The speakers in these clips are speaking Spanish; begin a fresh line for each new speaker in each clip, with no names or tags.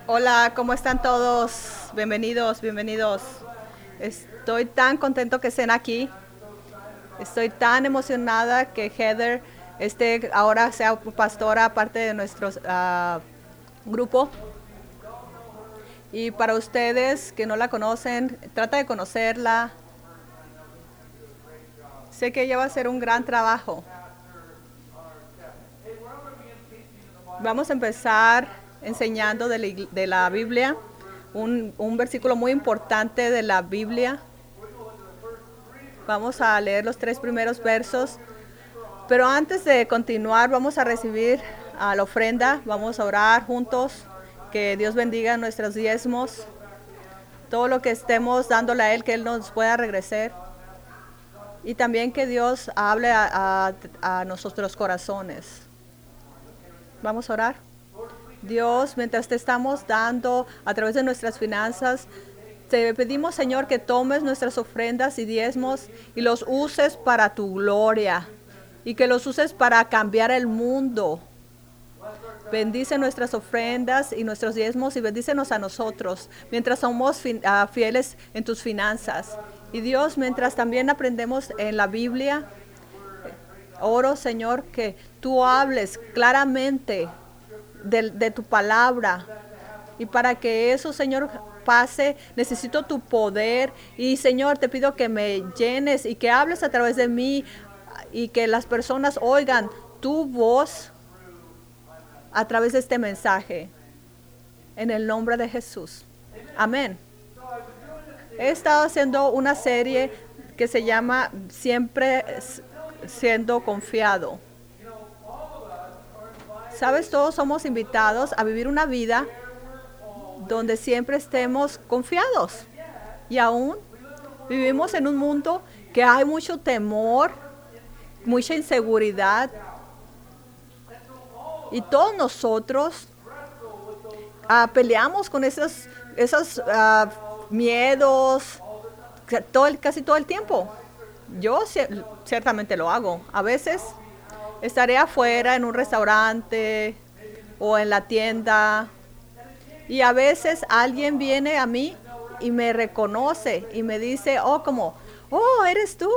Hola, ¿cómo están todos? Bienvenidos, bienvenidos. Estoy tan contento que estén aquí. Estoy tan emocionada que Heather ahora sea pastora, parte de nuestro grupo. Y para ustedes que no la conocen, trata de conocerla. Sé que ella va a hacer un gran trabajo. Vamos a empezar enseñando de la Biblia, un versículo muy importante de la Biblia. Vamos a leer los 3 primeros versos. Pero antes de continuar, vamos a recibir a la ofrenda, vamos a orar juntos, que Dios bendiga nuestros diezmos, todo lo que estemos dándole a Él, que Él nos pueda regresar. Y también que Dios hable a nuestros corazones. Vamos a orar. Dios, mientras te estamos dando a través de nuestras finanzas, te pedimos, Señor, que tomes nuestras ofrendas y diezmos y los uses para tu gloria y que los uses para cambiar el mundo. Bendice nuestras ofrendas y nuestros diezmos y bendícenos a nosotros mientras somos fieles en tus finanzas. Y Dios, mientras también aprendemos en la Biblia, oro, Señor, que tú hables claramente de tu palabra. Y para que eso, Señor, pase, necesito tu poder. Y, Señor, te pido que me llenes y que hables a través de mí y que las personas oigan tu voz a través de este mensaje. En el nombre de Jesús. Amén. He estado haciendo una serie que se llama Siempre siendo confiado. Sabes, todos somos invitados a vivir una vida donde siempre estemos confiados. Y aún vivimos en un mundo que hay mucho temor, mucha inseguridad. Y todos nosotros peleamos con esos miedos casi todo el tiempo. Yo ciertamente lo hago. A veces estaré afuera en un restaurante o en la tienda y a veces alguien viene a mí y me reconoce y me dice, oh, eres tú.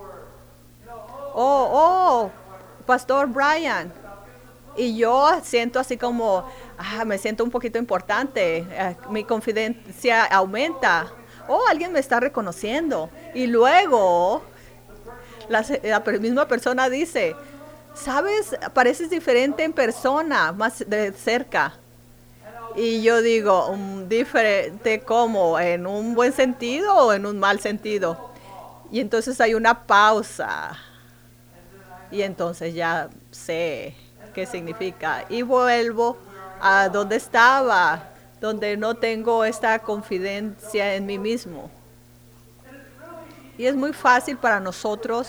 Oh, Pastor Brian. Y yo siento así como, me siento un poquito importante, mi confidencia aumenta. Oh, alguien me está reconociendo. Y luego la misma persona dice, sabes, pareces diferente en persona, más de cerca. Y yo digo, diferente como, ¿en un buen sentido o en un mal sentido? Y entonces hay una pausa. Y entonces ya sé qué significa. Y vuelvo a donde estaba, donde no tengo esta confidencia en mí mismo. Y es muy fácil para nosotros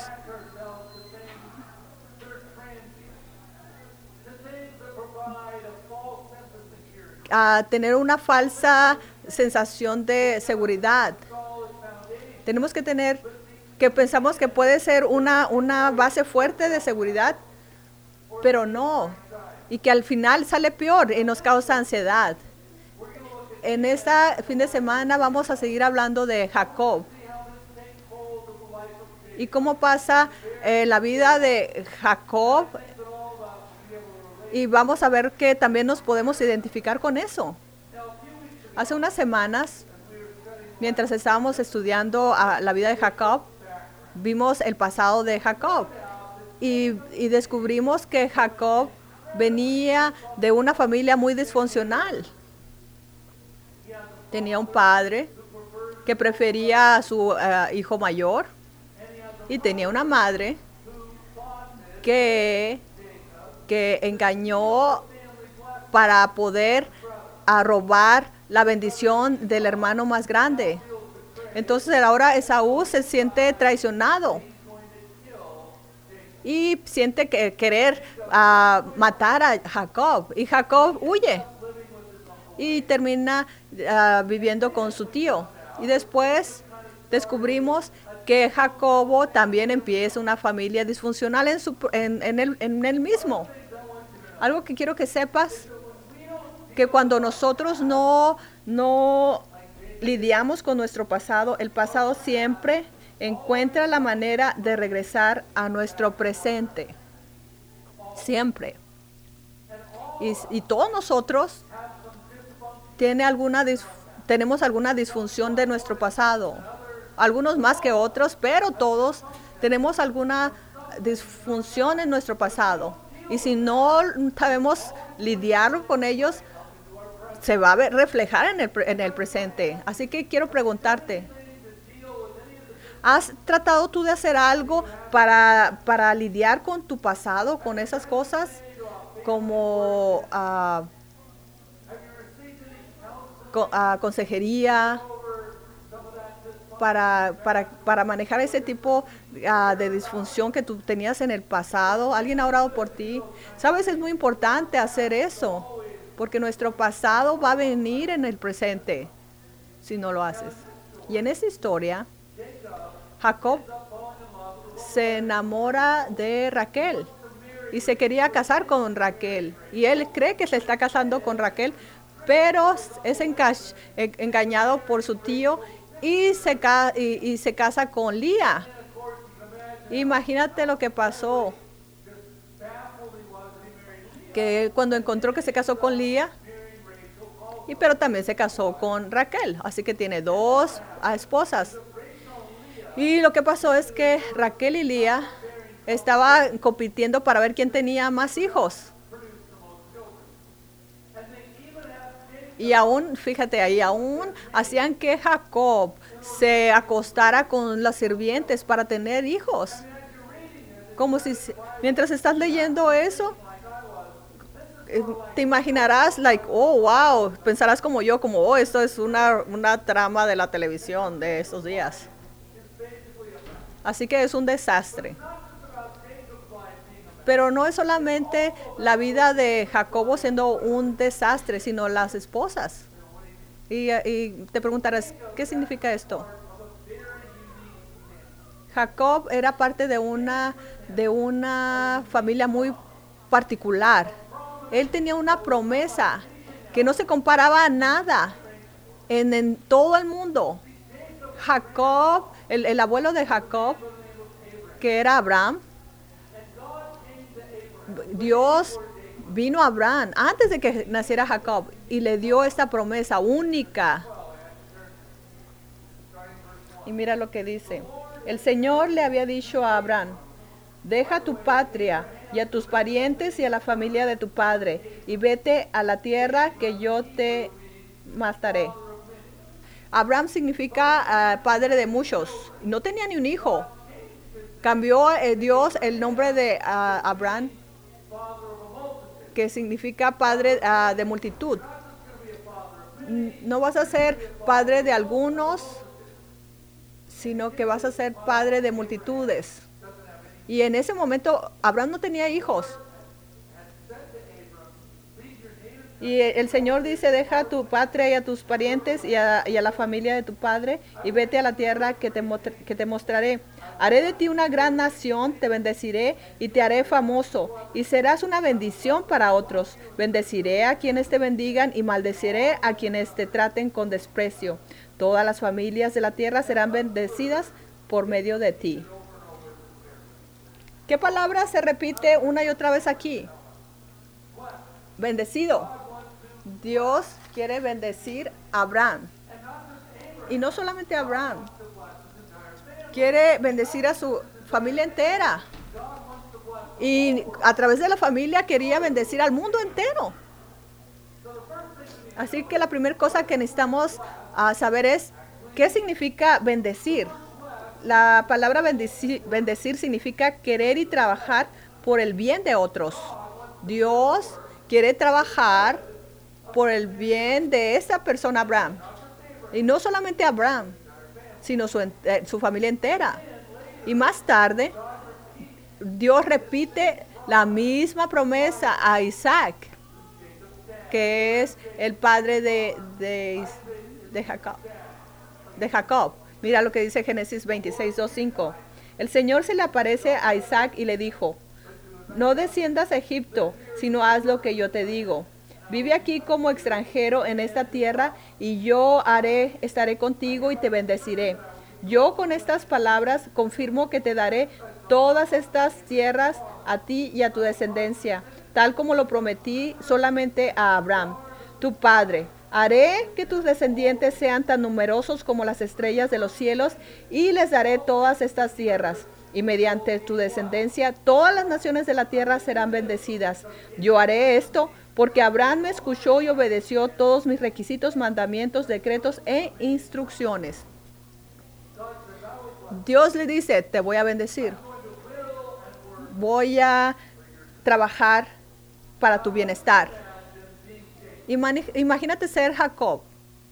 tener una falsa sensación de seguridad. Tenemos que tener, que pensamos que puede ser una base fuerte de seguridad, pero no. Y que al final sale peor y nos causa ansiedad. En este fin de semana vamos a seguir hablando de Jacob. Y cómo pasa la vida de Jacob. Y vamos a ver que también nos podemos identificar con eso. Hace unas semanas, mientras estábamos estudiando la vida de Jacob, vimos el pasado de Jacob. Y descubrimos que Jacob venía de una familia muy disfuncional. Tenía un padre que prefería a su hijo mayor y tenía una madre que, que engañó para poder robar la bendición del hermano más grande. Entonces ahora Esaú se siente traicionado y siente que querer matar a Jacob. Y Jacob huye y termina viviendo con su tío. Y después descubrimos que Jacobo también empieza una familia disfuncional en él mismo. Algo que quiero que sepas, que cuando nosotros no lidiamos con nuestro pasado, el pasado siempre encuentra la manera de regresar a nuestro presente. Siempre. Y todos nosotros tenemos alguna disfunción de nuestro pasado. Algunos más que otros, pero todos tenemos alguna disfunción en nuestro pasado. Y si no sabemos lidiar con ellos, se va a reflejar en el presente. Así que quiero preguntarte, ¿has tratado tú de hacer algo para lidiar con tu pasado, con esas cosas? Como consejería para manejar ese tipo de disfunción que tú tenías en el pasado. ¿Alguien ha orado por ti? Sabes, es muy importante hacer eso, porque nuestro pasado va a venir en el presente si no lo haces. Y en esa historia, Jacob se enamora de Raquel y se quería casar con Raquel. Y él cree que se está casando con Raquel, pero es engañado por su tío y se casa con Lía. Imagínate lo que pasó. Que él, cuando encontró que se casó con Lía, pero también se casó con Raquel. Así que tiene dos esposas. Y lo que pasó es que Raquel y Lía estaban compitiendo para ver quién tenía más hijos. Y aún, fíjate ahí, aún hacían que Jacob se acostara con las sirvientes para tener hijos. Como si, mientras estás leyendo eso, te imaginarás, oh, wow, pensarás como yo, oh, esto es una trama de la televisión de estos días. Así que es un desastre. Pero no es solamente la vida de Jacobo siendo un desastre, sino las esposas. Y te preguntarás, ¿qué significa esto? Jacob era parte de una familia muy particular. Él tenía una promesa que no se comparaba a nada en todo el mundo. Jacob, el abuelo de Jacob, que era Abraham, Dios vino a Abraham antes de que naciera Jacob y le dio esta promesa única. Y mira lo que dice. El Señor le había dicho a Abraham, deja tu patria y a tus parientes y a la familia de tu padre y vete a la tierra que yo te mostraré. Abraham significa padre de muchos. No tenía ni un hijo. Cambió Dios el nombre de Abraham, que significa padre de multitud. No vas a ser padre de algunos, sino que vas a ser padre de multitudes. Y en ese momento Abraham no tenía hijos. Y el Señor dice, deja tu patria y a tus parientes y a la familia de tu padre y vete a la tierra que te mostraré. Haré de ti una gran nación, te bendeciré y te haré famoso y serás una bendición para otros. Bendeciré a quienes te bendigan y maldeciré a quienes te traten con desprecio. Todas las familias de la tierra serán bendecidas por medio de ti. ¿Qué palabra se repite una y otra vez aquí? Bendecido. Dios quiere bendecir a Abraham. Y no solamente a Abraham. Quiere bendecir a su familia entera. Y a través de la familia quería bendecir al mundo entero. Así que la primera cosa que necesitamos saber es qué significa bendecir. La palabra bendecir significa querer y trabajar por el bien de otros. Dios quiere trabajar por el bien de esa persona Abraham. Y no solamente Abraham, sino su familia entera. Y más tarde, Dios repite la misma promesa a Isaac, que es el padre de Jacob. Mira lo que dice Génesis 26, 2, 5. El Señor se le aparece a Isaac y le dijo, no desciendas a Egipto, sino haz lo que yo te digo. Vive aquí como extranjero en esta tierra y estaré contigo y te bendeciré. Yo con estas palabras confirmo que te daré todas estas tierras a ti y a tu descendencia, tal como lo prometí solamente a Abraham, tu padre. Haré que tus descendientes sean tan numerosos como las estrellas de los cielos y les daré todas estas tierras. Y mediante tu descendencia todas las naciones de la tierra serán bendecidas. Yo haré esto porque Abraham me escuchó y obedeció todos mis requisitos, mandamientos, decretos e instrucciones. Dios le dice, te voy a bendecir. Voy a trabajar para tu bienestar. Imagínate ser Jacob.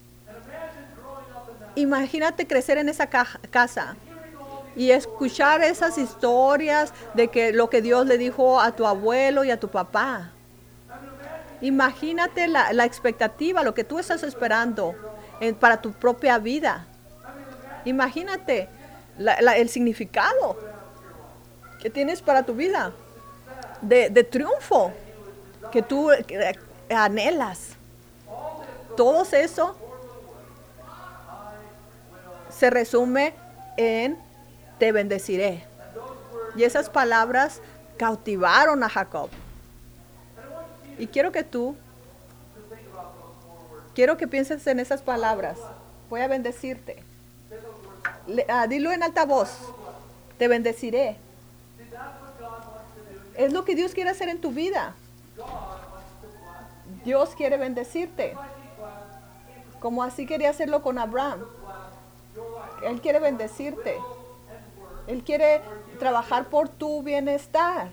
Imagínate crecer en esa casa y escuchar esas historias de que lo que Dios le dijo a tu abuelo y a tu papá. Imagínate la expectativa, lo que tú estás esperando para tu propia vida. Imagínate el significado que tienes para tu vida, de triunfo que tú anhelas. Todo eso se resume en te bendeciré. Y esas palabras cautivaron a Jacob. Y quiero que pienses en esas palabras. Voy a bendecirte. Dilo en alta voz. Te bendeciré. Es lo que Dios quiere hacer en tu vida. Dios quiere bendecirte. Como así quería hacerlo con Abraham. Él quiere bendecirte. Él quiere trabajar por tu bienestar.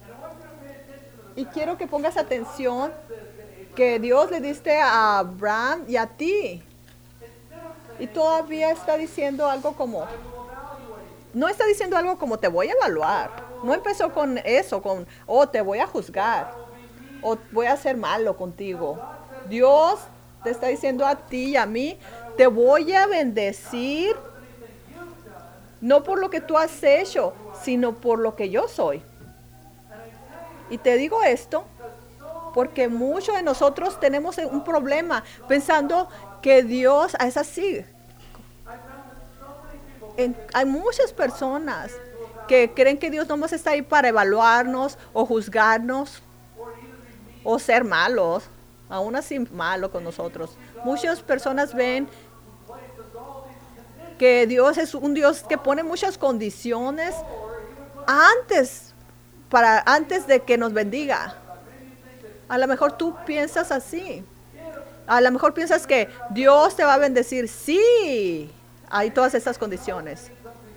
Y quiero que pongas atención que Dios le diste a Abraham y a ti. Y todavía está diciendo algo como, no está diciendo algo como te voy a evaluar. No empezó con eso, te voy a juzgar. O voy a hacer malo contigo. Dios te está diciendo a ti y a mí, te voy a bendecir. No por lo que tú has hecho, sino por lo que yo soy. Y te digo esto porque muchos de nosotros tenemos un problema pensando que Dios es así. Hay muchas personas que creen que Dios nomás está ahí para evaluarnos o juzgarnos o ser malos, aún así malo con nosotros. Muchas personas ven que Dios es un Dios que pone muchas condiciones antes de que nos bendiga. A lo mejor tú piensas así. A lo mejor piensas que Dios te va a bendecir. Sí, hay todas estas condiciones.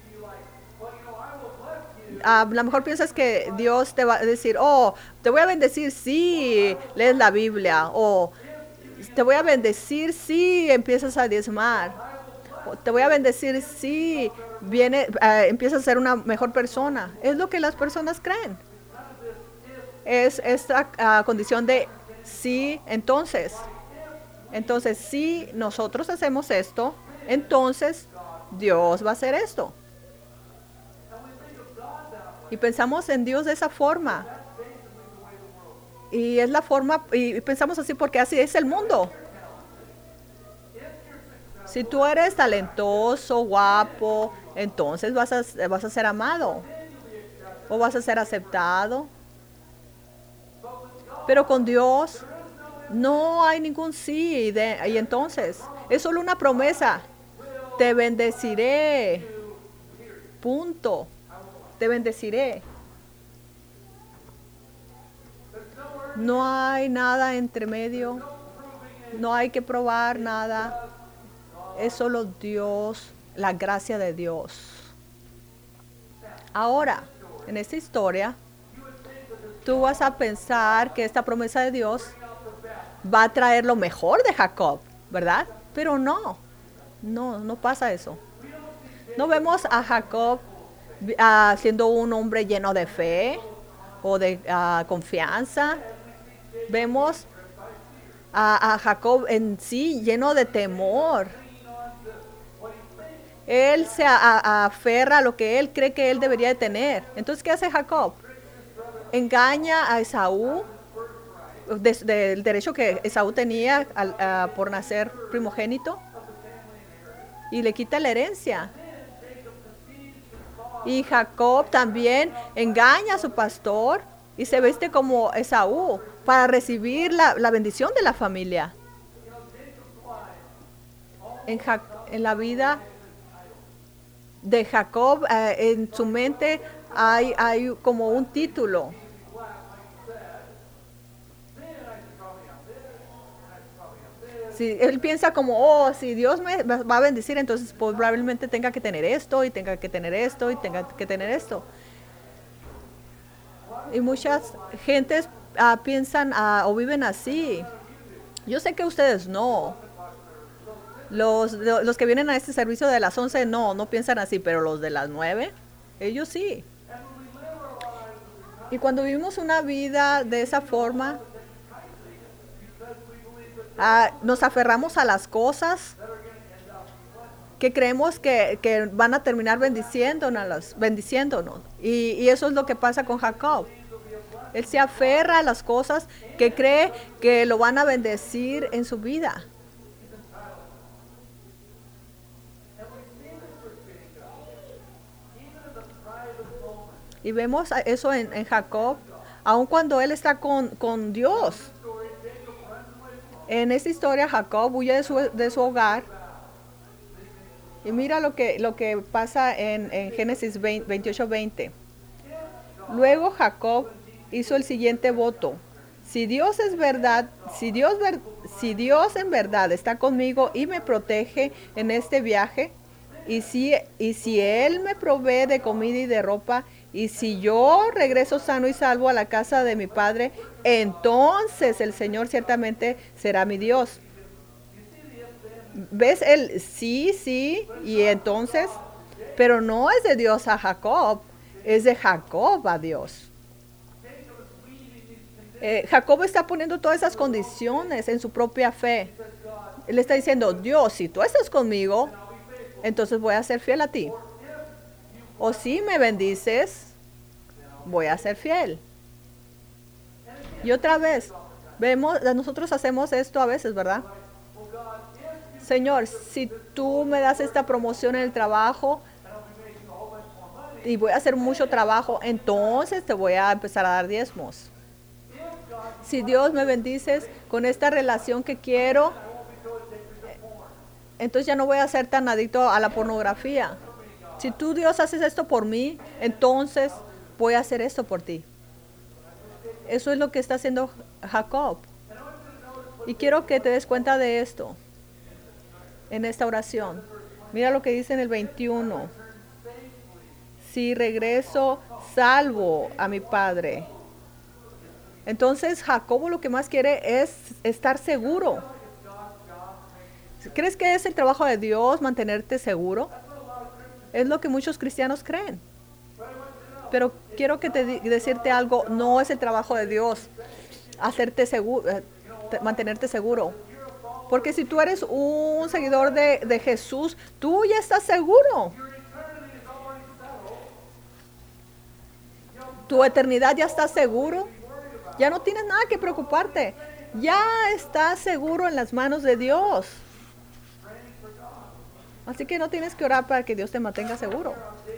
A lo mejor piensas que Dios te va a decir, te voy a bendecir si lees la Biblia. O te voy a bendecir si empiezas a diezmar. O te voy a bendecir si empiezas a ser una mejor persona. Es lo que las personas creen. Es esta condición de sí, entonces. Entonces, si nosotros hacemos esto, entonces Dios va a hacer esto. Y pensamos en Dios de esa forma. Y es la forma, y pensamos así porque así es el mundo. Si tú eres talentoso, guapo, entonces vas a ser amado. O vas a ser aceptado. Pero con Dios no hay ningún sí. Y entonces es solo una promesa. Te bendeciré. Punto. Te bendeciré. No hay nada entre medio. No hay que probar nada. Es solo Dios, la gracia de Dios. Ahora, en esta historia, tú vas a pensar que esta promesa de Dios va a traer lo mejor de Jacob, ¿verdad? Pero no pasa eso. No vemos a Jacob siendo un hombre lleno de fe o de confianza. Vemos a Jacob en sí lleno de temor. Él se aferra a lo que él cree que él debería de tener. Entonces, ¿qué hace Jacob? Engaña a Esaú del derecho que Esaú tenía por nacer primogénito y le quita la herencia. Y Jacob también engaña a su pastor y se viste como Esaú para recibir la bendición de la familia. En la vida de Jacob, en su mente hay como un título. Si él piensa como, oh, si Dios me va a bendecir, entonces probablemente tenga que tener esto, y tenga que tener esto, y tenga que tener esto. Y muchas gentes piensan o viven así. Yo sé que ustedes no. Los que vienen a este servicio de las 11 no piensan así, pero los de las 9, ellos sí. Y cuando vivimos una vida de esa forma, nos aferramos a las cosas que creemos que van a terminar bendiciéndonos. Y eso es lo que pasa con Jacob. Él se aferra a las cosas que cree que lo van a bendecir en su vida. Y vemos eso en Jacob, aun cuando él está con Dios. En esta historia Jacob huye de su hogar. Y mira lo que pasa en Génesis 28:20. Luego Jacob hizo el siguiente voto. Si Dios es verdad, si Dios en verdad está conmigo y me protege en este viaje, y si Él me provee de comida y de ropa, y si yo regreso sano y salvo a la casa de mi padre, entonces el Señor ciertamente será mi Dios. ¿Ves el sí, y entonces? Pero no es de Dios a Jacob, es de Jacob a Dios. Jacob está poniendo todas esas condiciones en su propia fe. Él está diciendo, Dios, si tú estás conmigo, entonces voy a ser fiel a ti. O si me bendices, voy a ser fiel. Y otra vez, nosotros hacemos esto a veces, ¿verdad? Señor, si tú me das esta promoción en el trabajo y voy a hacer mucho trabajo, entonces te voy a empezar a dar diezmos. Si Dios me bendices con esta relación que quiero, entonces ya no voy a ser tan adicto a la pornografía. Si tú, Dios, haces esto por mí, entonces voy a hacer esto por ti. Eso es lo que está haciendo Jacob. Y quiero que te des cuenta de esto en esta oración. Mira lo que dice en el 21. Si regreso salvo a mi padre. Entonces Jacobo lo que más quiere es estar seguro. ¿Crees que es el trabajo de Dios mantenerte seguro? Es lo que muchos cristianos creen. Pero quiero decirte algo, no es el trabajo de Dios hacerte seguro, mantenerte seguro. Porque si tú eres un seguidor de Jesús, tú ya estás seguro. Tu eternidad ya está seguro. Ya no tienes nada que preocuparte. Ya estás seguro en las manos de Dios. Así que no tienes que orar para que Dios te mantenga seguro.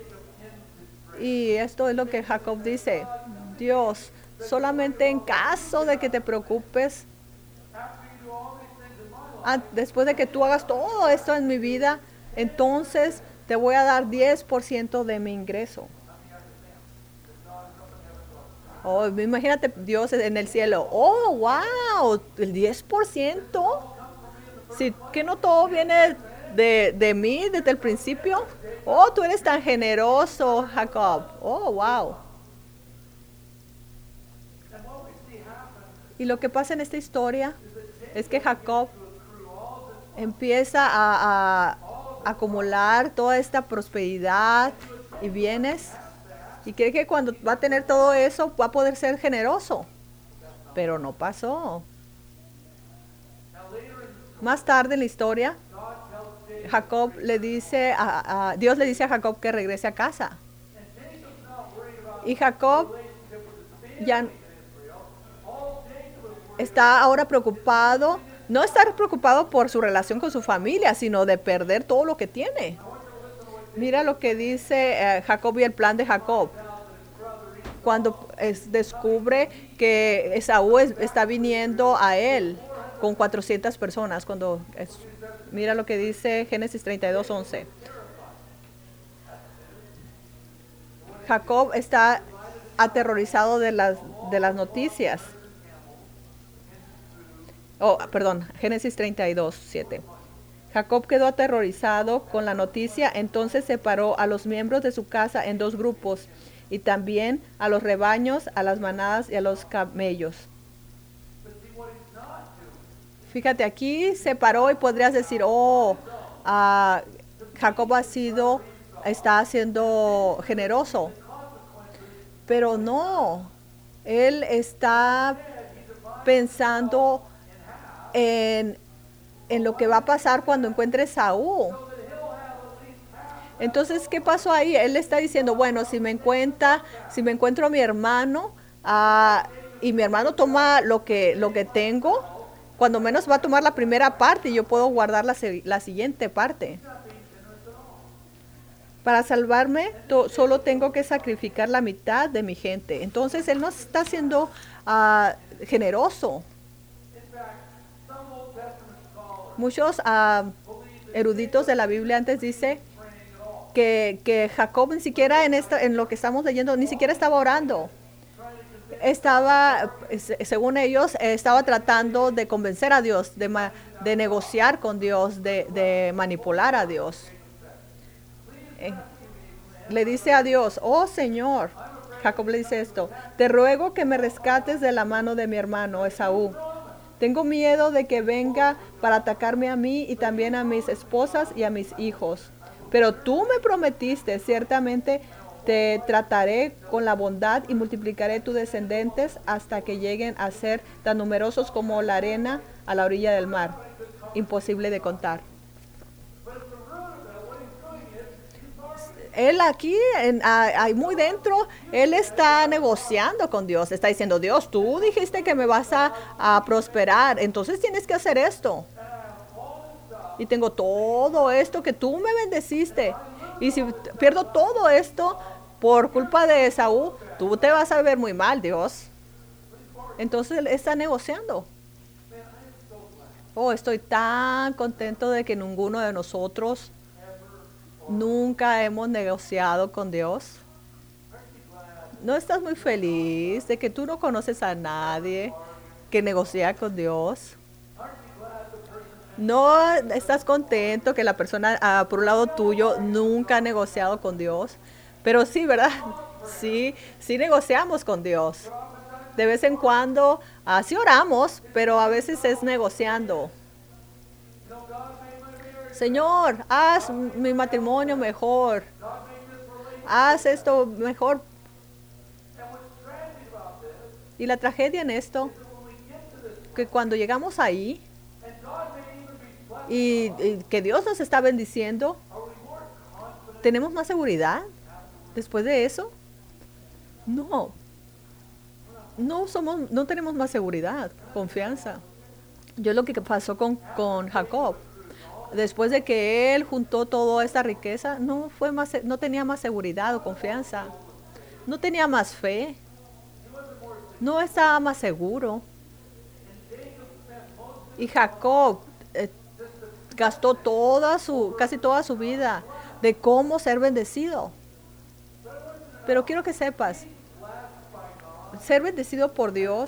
Y esto es lo que Jacob dice. Dios, solamente en caso de que te preocupes, después de que tú hagas todo esto en mi vida, entonces te voy a dar 10% de mi ingreso. Oh, imagínate Dios en el cielo. Oh, wow, el 10%. Si que no todo viene de mí desde el principio. Oh, tú eres tan generoso, Jacob. Oh, wow. Y lo que pasa en esta historia es que Jacob empieza a acumular toda esta prosperidad y bienes. Y cree que cuando va a tener todo eso va a poder ser generoso. Pero no pasó. Más tarde en la historia, Jacob le dice Dios le dice a Jacob que regrese a casa. Y Jacob está ahora preocupado, no está preocupado por su relación con su familia, sino de perder todo lo que tiene. Mira lo que dice Jacob y el plan de Jacob. Cuando descubre que Esaú está viniendo a él con 400 personas. Mira lo que dice Génesis 32:11. Jacob está aterrorizado de las noticias. Oh, perdón, Génesis 32:7. Jacob quedó aterrorizado con la noticia, entonces separó a los miembros de su casa en dos grupos y también a los rebaños, a las manadas y a los camellos. Fíjate, aquí separó y podrías decir, Jacob está siendo generoso, pero no, él está pensando en lo que va a pasar cuando encuentre Saúl. Entonces, ¿qué pasó ahí? Él está diciendo, bueno, si me encuentro a mi hermano y mi hermano toma lo que tengo, cuando menos va a tomar la primera parte y yo puedo guardar la siguiente parte. Para salvarme, solo tengo que sacrificar la mitad de mi gente. Entonces, él no está siendo generoso. Muchos eruditos de la Biblia antes dice que Jacob ni siquiera en lo que estamos leyendo, ni siquiera estaba orando. Según ellos, estaba tratando de convencer a Dios, de negociar con Dios, de manipular a Dios. Le dice a Dios, oh Señor, Jacob le dice esto, te ruego que me rescates de la mano de mi hermano Esaú. Tengo miedo de que venga para atacarme a mí y también a mis esposas y a mis hijos. Pero tú me prometiste, ciertamente te trataré con la bondad y multiplicaré tus descendientes hasta que lleguen a ser tan numerosos como la arena a la orilla del mar. Imposible de contar. Él aquí, muy dentro, él está negociando con Dios. Está diciendo, Dios, tú dijiste que me vas a prosperar, entonces tienes que hacer esto. Y tengo todo esto que tú me bendeciste. Y si pierdo todo esto por culpa de Esaú, tú te vas a ver muy mal, Dios. Entonces él está negociando. Oh, estoy tan contento de que ninguno de nosotros nunca hemos negociado con Dios. ¿No estás muy feliz de que tú no conoces a nadie que negocia con Dios? ¿No estás contento que la persona por un lado tuyo nunca ha negociado con Dios? Pero sí, ¿verdad? Sí negociamos con Dios. De vez en cuando, sí oramos, pero a veces es negociando. Señor, haz mi matrimonio mejor. Haz esto mejor. Y la tragedia en esto, que cuando llegamos ahí y que Dios nos está bendiciendo, ¿tenemos más seguridad después de eso? No tenemos más seguridad, confianza. Yo lo que pasó con Jacob, después de que él juntó toda esta riqueza, no tenía más seguridad o confianza, no tenía más fe, no estaba más seguro. Y Jacob gastó casi toda su vida de cómo ser bendecido. Pero quiero que sepas, ser bendecido por Dios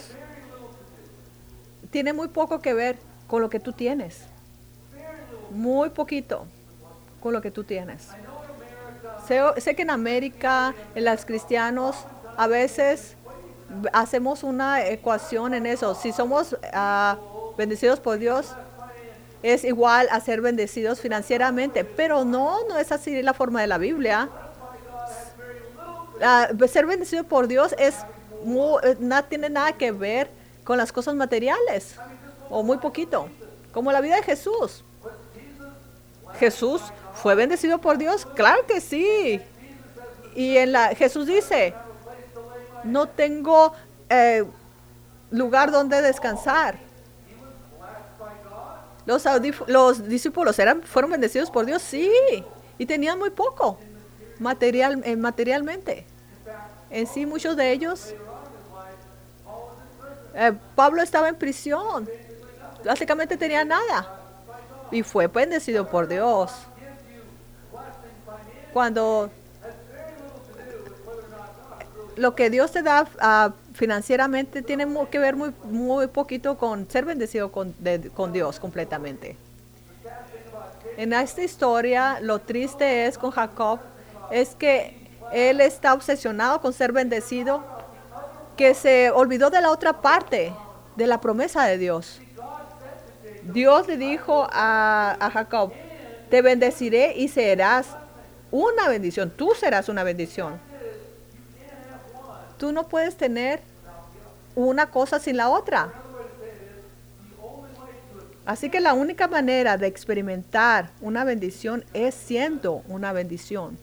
tiene muy poco que ver con lo que tú tienes. Muy poquito con lo que tú tienes. Sé que en América, en los cristianos, a veces hacemos una ecuación en eso. Si somos bendecidos por Dios, es igual a ser bendecidos financieramente. Pero no es así la forma de la Biblia. Ser bendecido por Dios no tiene nada que ver con las cosas materiales, o muy poquito. Como la vida de Jesús. ¿Jesús fue bendecido por Dios? Claro que sí. Y Jesús dice, no tengo lugar donde descansar. Los discípulos fueron bendecidos por Dios, sí, y tenían muy poco materialmente. En sí, muchos de ellos, Pablo estaba en prisión, básicamente tenía nada, y fue bendecido por Dios. Cuando lo que Dios te da financieramente tiene que ver muy poquito con ser bendecido con Dios completamente. En esta historia, lo triste es con Jacob, es que él está obsesionado con ser bendecido, que se olvidó de la otra parte, de la promesa de Dios. Dios le dijo a Jacob, te bendeciré y serás una bendición, tú serás una bendición. Tú no puedes tener una cosa sin la otra. Así que la única manera de experimentar una bendición es siendo una bendición.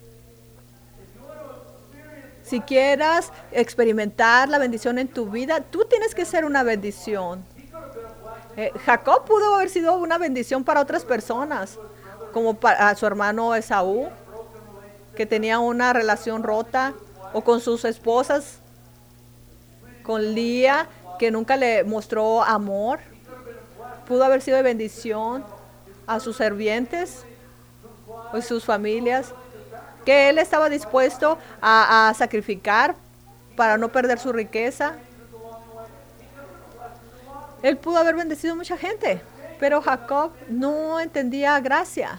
Si quieras experimentar la bendición en tu vida, tú tienes que ser una bendición. Jacob pudo haber sido una bendición para otras personas, como para su hermano Esaú, que tenía una relación rota, o con sus esposas, con Lía, que nunca le mostró amor. Pudo haber sido de bendición a sus sirvientes o sus familias, que él estaba dispuesto a sacrificar para no perder su riqueza. Él pudo haber bendecido a mucha gente, pero Jacob no entendía gracia.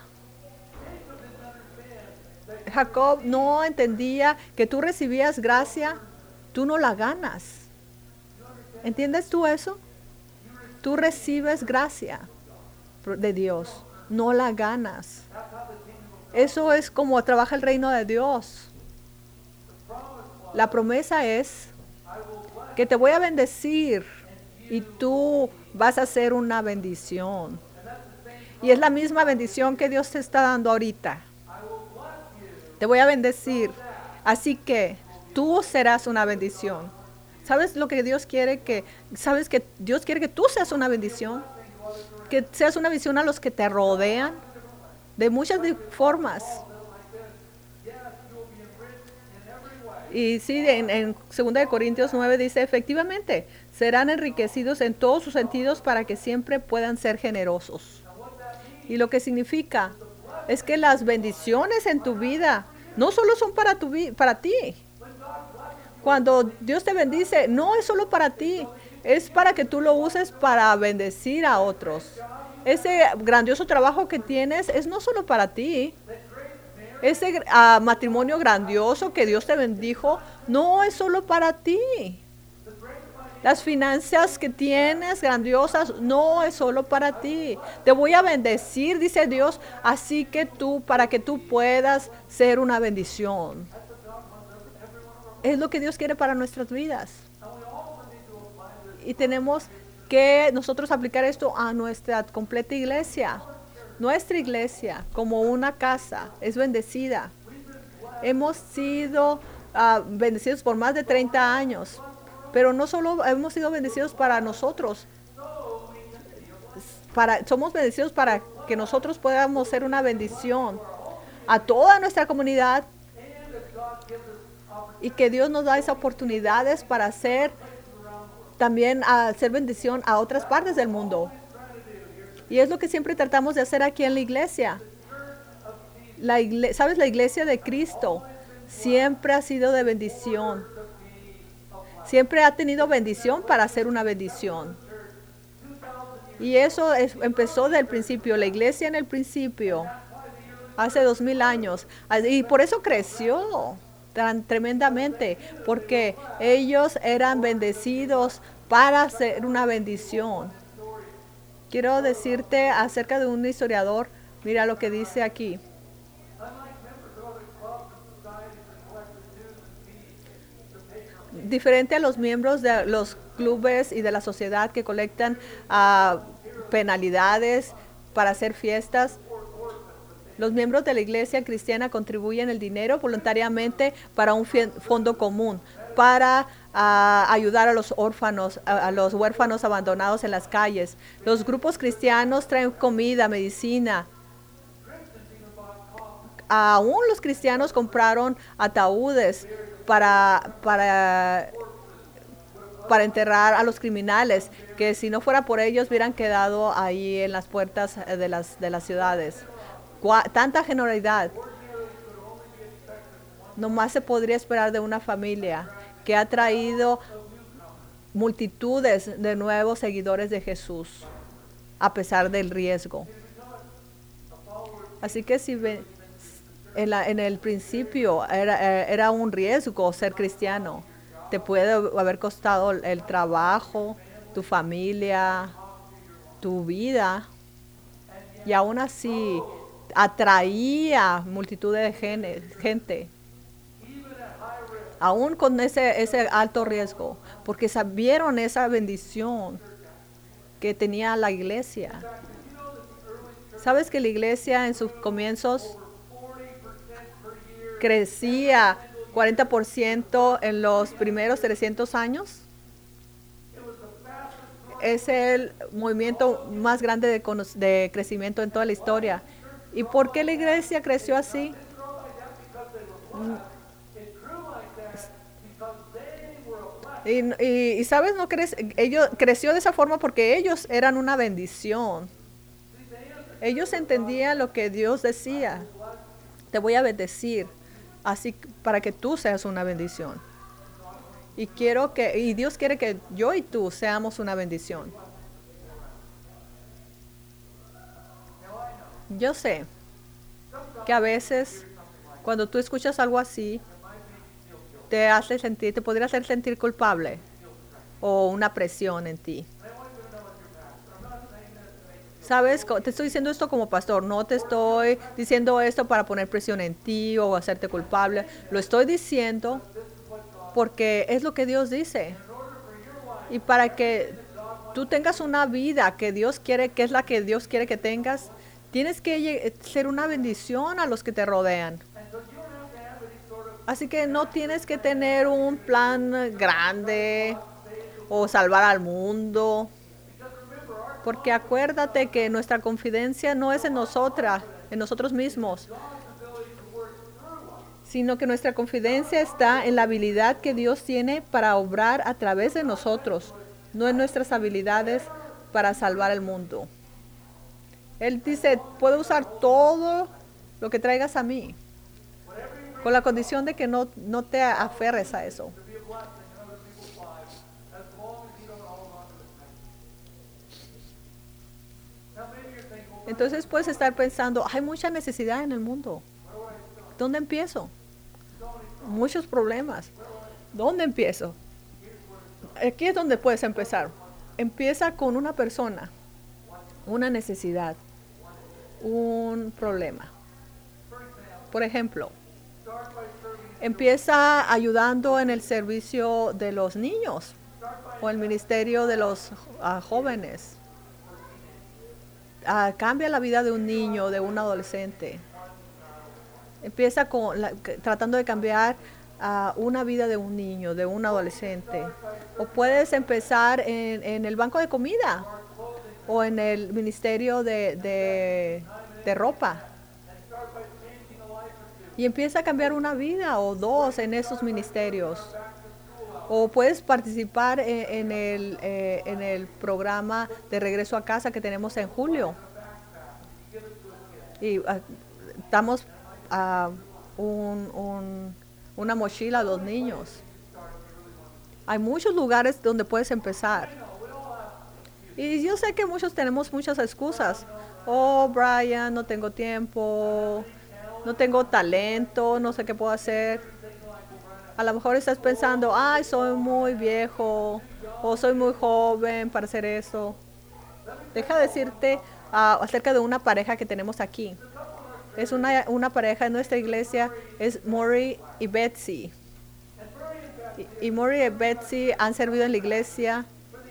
Jacob no entendía que tú recibías gracia, tú no la ganas. ¿Entiendes tú eso? Tú recibes gracia de Dios, no la ganas. Eso es como trabaja el reino de Dios. La promesa es que te voy a bendecir y tú vas a ser una bendición. Y es la misma bendición que Dios te está dando ahorita. Te voy a bendecir, así que tú serás una bendición. ¿Sabes lo que Dios quiere? ¿Sabes que Dios quiere que tú seas una bendición? Que seas una bendición a los que te rodean de muchas formas. Y sí, en 2 Corintios 9 dice, efectivamente, serán enriquecidos en todos sus sentidos para que siempre puedan ser generosos. Y lo que significa es que las bendiciones en tu vida no solo son para ti. Cuando Dios te bendice, no es solo para ti, es para que tú lo uses para bendecir a otros. Ese grandioso trabajo que tienes es no solo para ti. Ese matrimonio grandioso que Dios te bendijo, no es solo para ti. Las finanzas que tienes grandiosas, no es solo para ti. Te voy a bendecir, dice Dios, así que para que tú puedas ser una bendición. Es lo que Dios quiere para nuestras vidas. Y tenemos que nosotros aplicar esto a nuestra completa iglesia. Nuestra iglesia, como una casa, es bendecida. Hemos sido bendecidos por más de 30 años. Pero no solo hemos sido bendecidos para nosotros. Somos bendecidos para que nosotros podamos ser una bendición a toda nuestra comunidad. Y que Dios nos da esas oportunidades para también hacer bendición a otras partes del mundo. Y es lo que siempre tratamos de hacer aquí en la iglesia. ¿Sabes? La iglesia de Cristo siempre ha sido de bendición. Siempre ha tenido bendición para ser una bendición. Y eso empezó desde el principio. La iglesia en el principio, hace 2000 años. Y por eso creció tan tremendamente, porque ellos eran bendecidos para ser una bendición. Quiero decirte acerca de un historiador, mira lo que dice aquí. Diferente a los miembros de los clubes y de la sociedad que colectan penalidades para hacer fiestas, los miembros de la iglesia cristiana contribuyen el dinero voluntariamente para un fondo común. para ayudar a los órfanos, a los huérfanos abandonados en las calles. Los grupos cristianos traen comida, medicina. Aún los cristianos compraron ataúdes para enterrar a los criminales, que si no fuera por ellos hubieran quedado ahí en las puertas de las ciudades. Tanta generosidad nomás se podría esperar de una familia que ha traído multitudes de nuevos seguidores de Jesús, a pesar del riesgo. Así que si en el principio era un riesgo ser cristiano, te puede haber costado el trabajo, tu familia, tu vida, y aún así atraía multitud de gente, aún con ese alto riesgo, porque sabieron esa bendición que tenía la iglesia. ¿Sabes que la iglesia en sus comienzos crecía 40% en los primeros 300 años? Es el movimiento más grande de crecimiento en toda la historia. ¿Y por qué la iglesia creció así? Y sabes, no ellos creció de esa forma porque ellos eran una bendición. Ellos entendían lo que Dios decía. Te voy a bendecir, así para que tú seas una bendición. Y Dios quiere que yo y tú seamos una bendición. Yo sé que a veces cuando tú escuchas algo así, te podría hacer sentir culpable o una presión en ti. ¿Sabes? Te estoy diciendo esto como pastor, no te estoy diciendo esto para poner presión en ti o hacerte culpable. Lo estoy diciendo porque es lo que Dios dice. Y para que tú tengas una vida que Dios quiere, que es la que Dios quiere que tengas, tienes que ser una bendición a los que te rodean. Así que no tienes que tener un plan grande o salvar al mundo. Porque acuérdate que nuestra confidencia no es en nosotros mismos, sino que nuestra confidencia está en la habilidad que Dios tiene para obrar a través de nosotros, no en nuestras habilidades para salvar el mundo. Él dice, puedo usar todo lo que traigas a mí, con la condición de que no te aferres a eso. Entonces puedes estar pensando, hay mucha necesidad en el mundo. ¿Dónde empiezo? Muchos problemas. ¿Dónde empiezo? Aquí es donde puedes empezar. Empieza con una persona, una necesidad, un problema. Por ejemplo, empieza ayudando en el servicio de los niños o el ministerio de los jóvenes. Cambia la vida de un niño, de un adolescente. Empieza tratando de cambiar una vida de un niño, de un adolescente. O puedes empezar en el banco de comida o en el ministerio de ropa. Y empieza a cambiar una vida o dos en esos ministerios. O puedes participar en el programa de regreso a casa que tenemos en julio. Y damos una mochila a los niños. Hay muchos lugares donde puedes empezar. Y yo sé que muchos tenemos muchas excusas. Oh, Brian, no tengo tiempo, no tengo talento, no sé qué puedo hacer. A lo mejor estás pensando, ay, soy muy viejo o soy muy joven para hacer eso. Deja decirte acerca de una pareja que tenemos aquí. Es una pareja en nuestra iglesia, es Maury y Betsy. Y Maury y Betsy han servido en la iglesia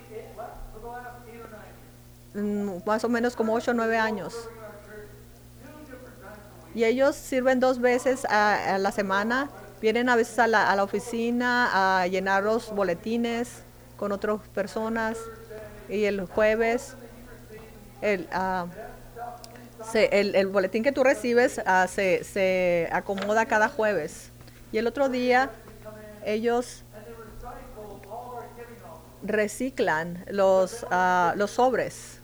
más o menos como 8 o 9 años. Y ellos sirven 2 veces a la semana Vienen a veces a la oficina a llenar los boletines con otras personas. Y el jueves, el, ah, el boletín que tú recibes se acomoda cada jueves. Y el otro día ellos reciclan los sobres.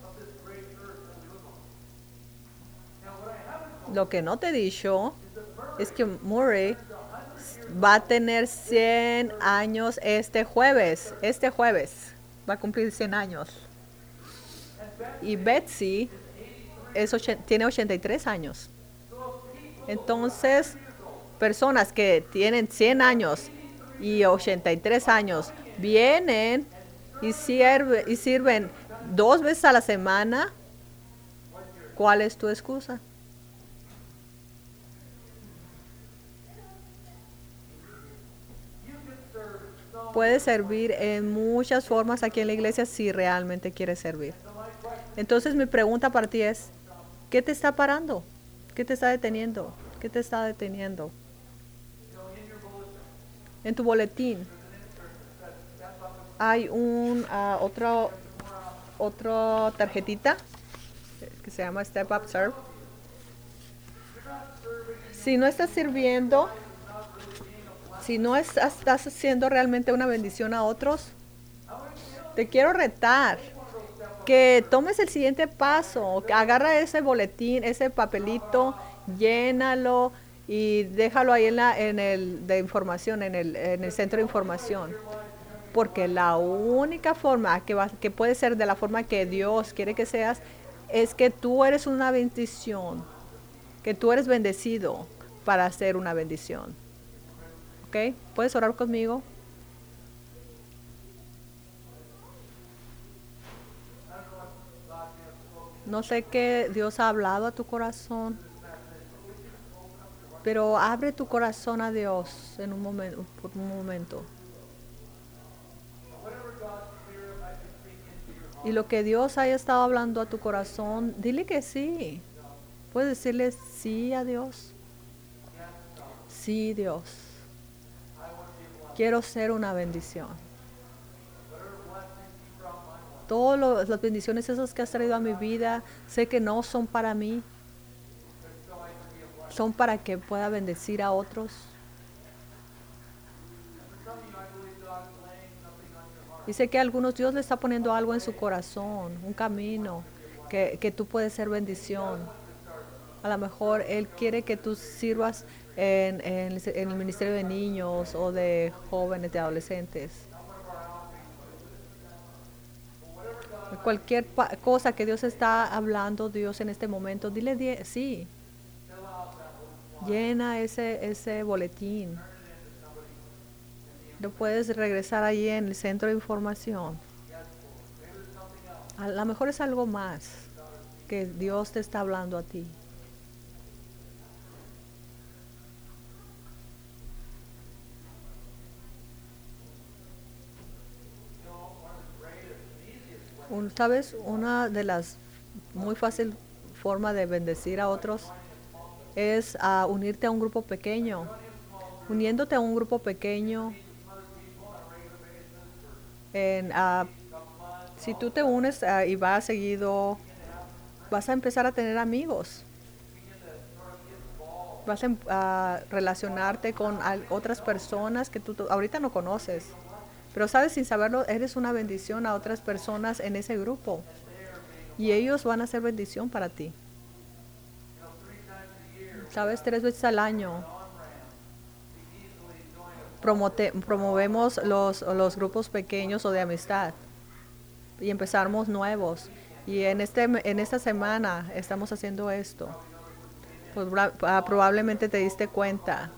Lo que no te he dicho es que Murray va a tener 100 años este jueves. Este jueves va a cumplir 100 años. Y Betsy tiene 83 años. Entonces, personas que tienen 100 años y 83 años vienen y sirven 2 veces a la semana. ¿Cuál es tu excusa? Puedes servir en muchas formas aquí en la iglesia si realmente quieres servir. Entonces mi pregunta para ti es, ¿qué te está parando? ¿Qué te está deteniendo? ¿Qué te está deteniendo? En tu boletín hay otra tarjetita que se llama Step Up Serve. Si no estás sirviendo, si no estás haciendo realmente una bendición a otros, te quiero retar que tomes el siguiente paso, que agarra ese boletín, ese papelito, llénalo y déjalo ahí en el de información, en el centro de información. Porque la única forma que puede ser de la forma que Dios quiere que seas es que tú eres una bendición, que tú eres bendecido para hacer una bendición. ¿Ok? ¿Puedes orar conmigo? No sé qué Dios ha hablado a tu corazón, pero abre tu corazón a Dios en un momento, por un momento. Y lo que Dios haya estado hablando a tu corazón, dile que sí. Puedes decirle sí a Dios. Sí, Dios. Quiero ser una bendición. Todas las bendiciones esas que has traído a mi vida, sé que no son para mí. Son para que pueda bendecir a otros. Y sé que a algunos Dios le está poniendo algo en su corazón, un camino, que tú puedes ser bendición. A lo mejor Él quiere que tú sirvas en el ministerio de niños o de jóvenes, de adolescentes. Cualquier cosa que Dios está hablando, Dios en este momento, dile sí. Llena ese boletín. Lo puedes regresar allí en el centro de información. A lo mejor es algo más que Dios te está hablando a ti. ¿Sabes? Una de las muy fácil forma de bendecir a otros es unirte a un grupo pequeño. Uniéndote a un grupo pequeño, en, si tú te unes y vas seguido, vas a empezar a tener amigos. Vas a relacionarte con otras personas que tú ahorita no conoces. Pero sabes, sin saberlo, eres una bendición a otras personas en ese grupo. Y ellos van a ser bendición para ti. Sabes, 3 veces al año promovemos los grupos pequeños o de amistad. Y empezamos nuevos. Y en esta semana estamos haciendo esto. Pues probablemente te diste cuenta.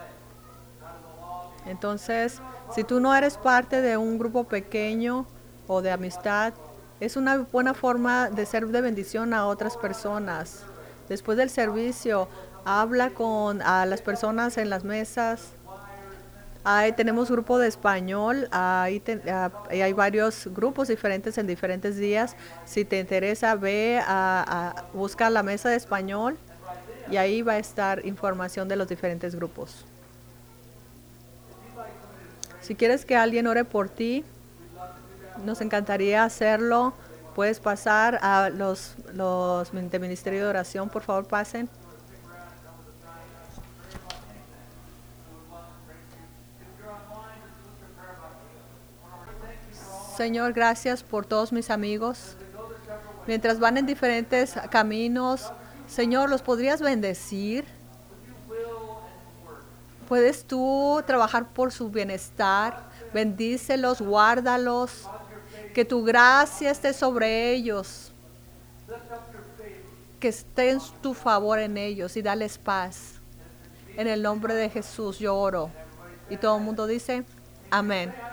Entonces, si tú no eres parte de un grupo pequeño o de amistad, es una buena forma de ser de bendición a otras personas. Después del servicio, habla con las personas en las mesas. Ahí tenemos grupo de español, hay varios grupos diferentes en diferentes días. Si te interesa, busca la mesa de español y ahí va a estar información de los diferentes grupos. Si quieres que alguien ore por ti, nos encantaría hacerlo. Puedes pasar a los de Ministerio de Oración, por favor, pasen. Señor, gracias por todos mis amigos. Mientras van en diferentes caminos, Señor, ¿los podrías bendecir? ¿Puedes tú trabajar por su bienestar? Bendícelos, guárdalos. Que tu gracia esté sobre ellos. Que esté en tu favor en ellos y dales paz. En el nombre de Jesús yo oro. Y todo el mundo dice, amén.